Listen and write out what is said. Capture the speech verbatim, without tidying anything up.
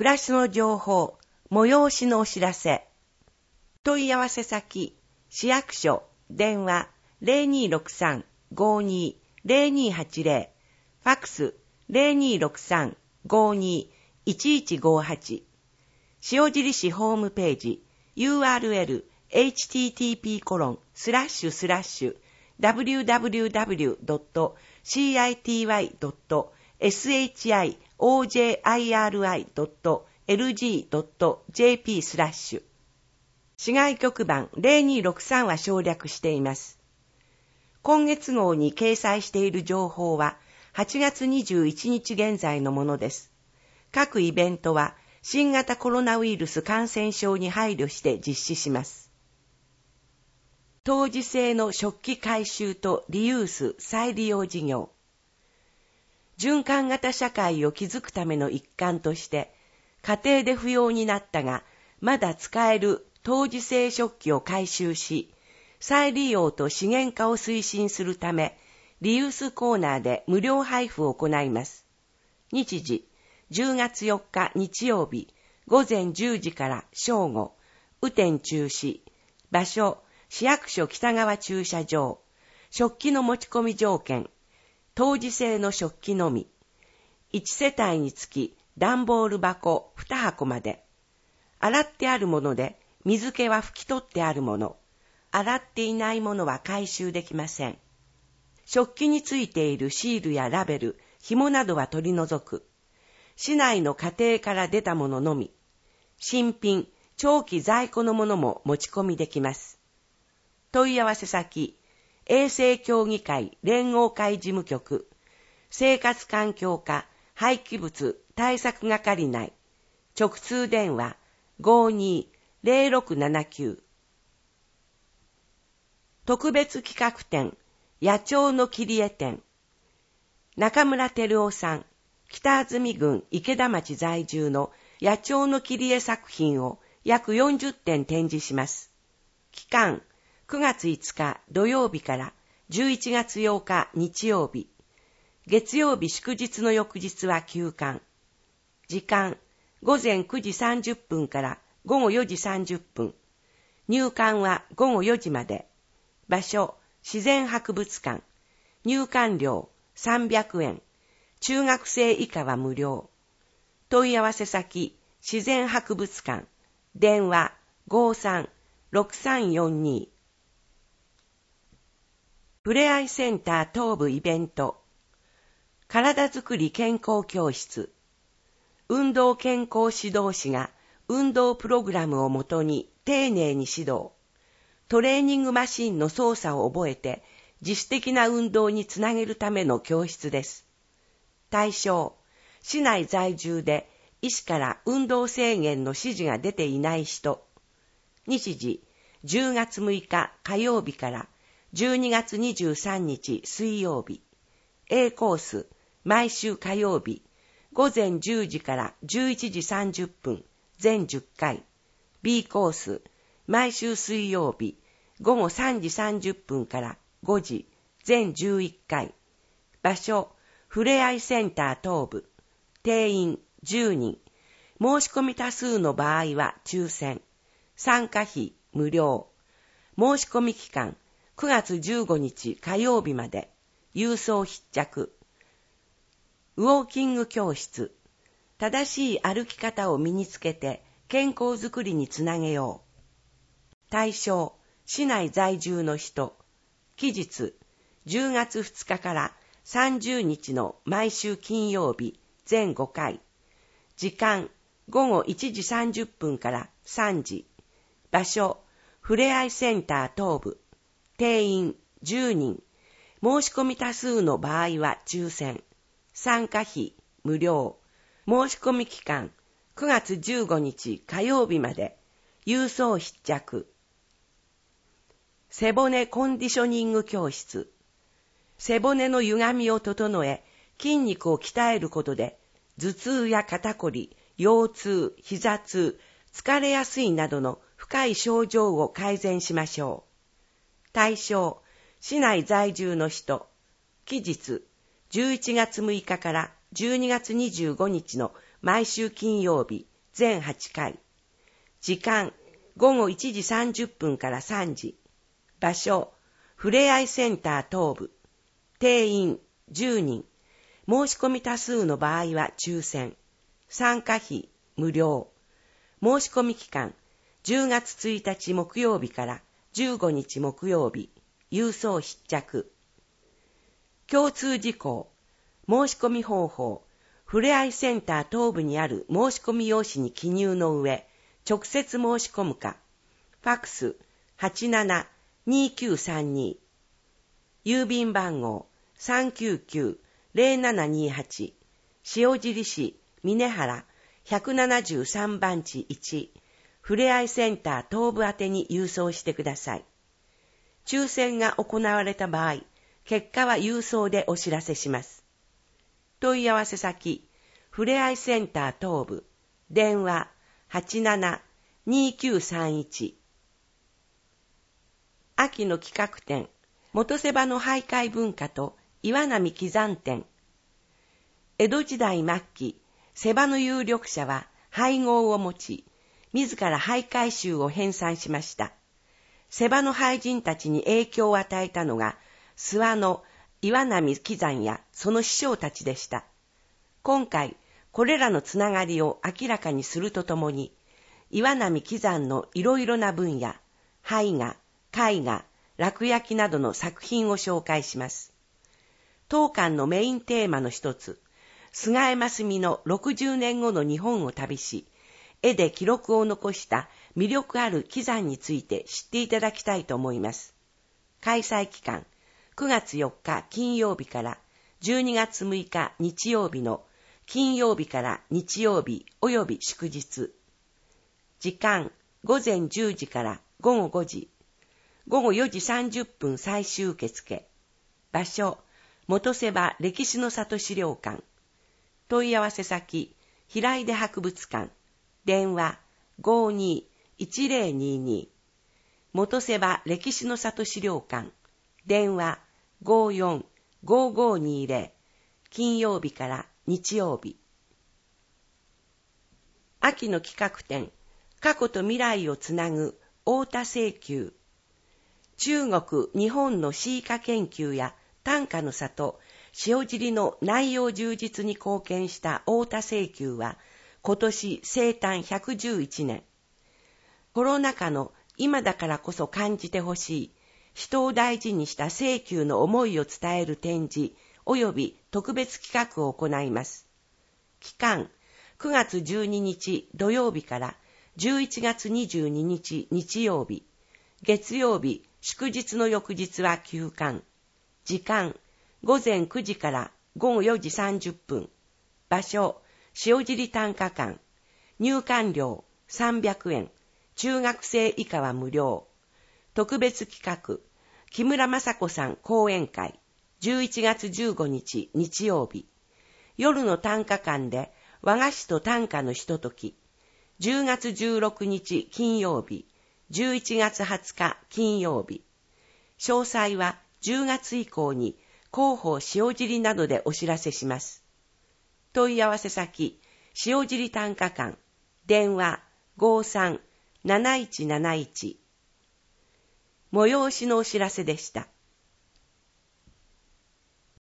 暮らしの情報、催しのお知らせ。問い合わせ先、市役所、電話 ゼロにーろくさん ごーにー ゼロにーはちゼロ、ファックス ゼロにーろくさん ごーにー いちいちごーはち、塩尻市ホームページ ユーアールエル エイチティーティーピー コロン スラッシュスラッシュ ダブリューダブリューダブリュー ドット シーアイティーワイ ドット エスエイチアイオージェーアイアールアイ ドット エルジー ドット ジェーピー スラッシュ。市外局番ゼロにーろくさんは省略しています。今月号に掲載している情報ははちがつにじゅういちにち現在のものです。各イベントは新型コロナウイルス感染症に配慮して実施します。陶磁製の食器回収とリユース再利用事業。循環型社会を築くための一環として、家庭で不要になったが、まだ使える陶磁製食器を回収し、再利用と資源化を推進するため、リユースコーナーで無料配布を行います。日時、じゅうがつよっか日曜日、ごぜんじゅうじから正午、雨天中止。場所、市役所北側駐車場。食器の持ち込み条件。陶磁製の食器のみ。いちせたいにつき段ボール箱にはこまで。洗ってあるもので水気は拭き取ってあるもの。洗っていないものは回収できません。食器についているシールやラベル、紐などは取り除く。市内の家庭から出たもののみ。新品、長期在庫のものも持ち込みできます。問い合わせ先、衛生協議会連合会事務局、生活環境課廃棄物対策係内、直通電話 ごーにー ゼロろくななきゅう。特別企画展、野鳥の切り絵展。中村照夫さん、北安住郡池田町在住の野鳥の切り絵作品を約よんじゅってん展示します。期間、くがついつか土曜日からじゅういちがつようか日曜日。月曜日祝日の翌日は休館。時間、ごぜんくじさんじゅっぷんからごごよじさんじゅっぷん。入館はごごよじまで。場所、自然博物館。入館料さんびゃくえん。中学生以下は無料。問い合わせ先、自然博物館。電話ごーさん ろくさんよんに。ふれあいセンター東部イベント。体づくり健康教室。運動健康指導士が運動プログラムをもとに丁寧に指導。トレーニングマシンの操作を覚えて自主的な運動につなげるための教室です。対象、市内在住で医師から運動制限の指示が出ていない人。日時、じゅうがつむいか火曜日からじゅうにがつにじゅうさんにち水曜日。A コース、毎週火曜日、ごぜんじゅうじからじゅういちじさんじゅっぷん、全じゅっかい。B コース、毎週水曜日、ごごさんじさんじゅっぷんからごじ、全じゅういっかい。場所、ふれあいセンター東部。定員じゅうにん。申し込み多数の場合は抽選。参加費無料。申し込み期間、くがつじゅうごにち火曜日まで。郵送必着。ウォーキング教室。正しい歩き方を身につけて健康づくりにつなげよう。対象、市内在住の人。期日、じゅうがつふつかからさんじゅうにちの毎週金曜日、全ごかい。時間、ごごいちじさんじゅっぷんからさんじ。場所、ふれあいセンター東部。定員じゅうにん。申し込み多数の場合は抽選。参加費無料。申し込み期間くがつじゅうごにち火曜日まで。郵送必着。背骨コンディショニング教室。背骨の歪みを整え、筋肉を鍛えることで、頭痛や肩こり、腰痛、膝痛、疲れやすいなどの深い症状を改善しましょう。対象、市内在住の人。期日、じゅういちがつむいかからじゅうにがつにじゅうごにちの毎週金曜日、 全はちかい。時間、ごごいちじさんじゅっぷんからさんじ。場所、ふれあいセンター東部。定員、じゅうにん。申し込み多数の場合は抽選。参加費、無料。申し込み期間、じゅうがつついたち木曜日からじゅうごにち木曜日。郵送必着。共通事項、申し込み方法、ふれあいセンター東部にある申し込み用紙に記入の上、直接申し込むか、ファックス はちななにきゅうさんに、郵便番号 さんきゅうきゅうゼロななにはち、塩尻市峰原ひゃくななじゅうさんばんちいち、ふれあいセンター東部宛てに郵送してください。抽選が行われた場合、結果は郵送でお知らせします。問い合わせ先、ふれあいセンター東部、電話 はちななにきゅうさんいち。秋の企画展、元瀬場の俳諧文化と岩波喜山展。江戸時代末期、瀬場の有力者は俳号を持ち、自ら俳諧集を編纂しました。瀬場の俳人たちに影響を与えたのが、諏訪の岩波喜山やその師匠たちでした。今回、これらのつながりを明らかにするとともに、岩波喜山のいろいろな分野、絵画、絵画、落書きなどの作品を紹介します。当館のメインテーマの一つ、菅江真澄のろくじゅうねんごの日本を旅し、絵で記録を残した魅力ある喜山について知っていただきたいと思います。開催期間、くがつよっか金曜日からじゅうにがつむいか日曜日の金曜日から日曜日および祝日。時間、ごぜんじゅうじからごごごじ。ごごよじさんじゅっぷん最終受付。場所、元瀬場歴史の里資料館。問い合わせ先、平出博物館。電話 ごーにーいちぜろにーにー。元瀬場歴史の里資料館。電話 ごーよんごーごーにーぜろ。金曜日から日曜日。秋の企画展、過去と未来をつなぐ太田請求。中国、日本の詩歌研究や短歌の里、塩尻の内容充実に貢献した太田請求は、今年生誕ひゃくじゅういちねん。コロナ禍の今だからこそ感じてほしい、人を大事にした請求の思いを伝える展示及び特別企画を行います。期間、くがつじゅうににち土曜日からじゅういちがつにじゅうににち日曜日、月曜日、祝日の翌日は休館。時間、ごぜんくじからごごよじさんじゅっぷん。場所、塩尻短歌館。入館料さんびゃくえん。中学生以下は無料。特別企画、木村雅子さん講演会。じゅういちがつじゅうごにち日曜日。夜の短歌館で和菓子と短歌のひととき。じゅうがつじゅうろくにち金曜日。じゅういちがつはつか金曜日。詳細はじゅうがつ以降に広報塩尻などでお知らせします。問い合わせ先、塩尻短歌館。電話 ごーさんなないちなないち。催しのお知らせでした。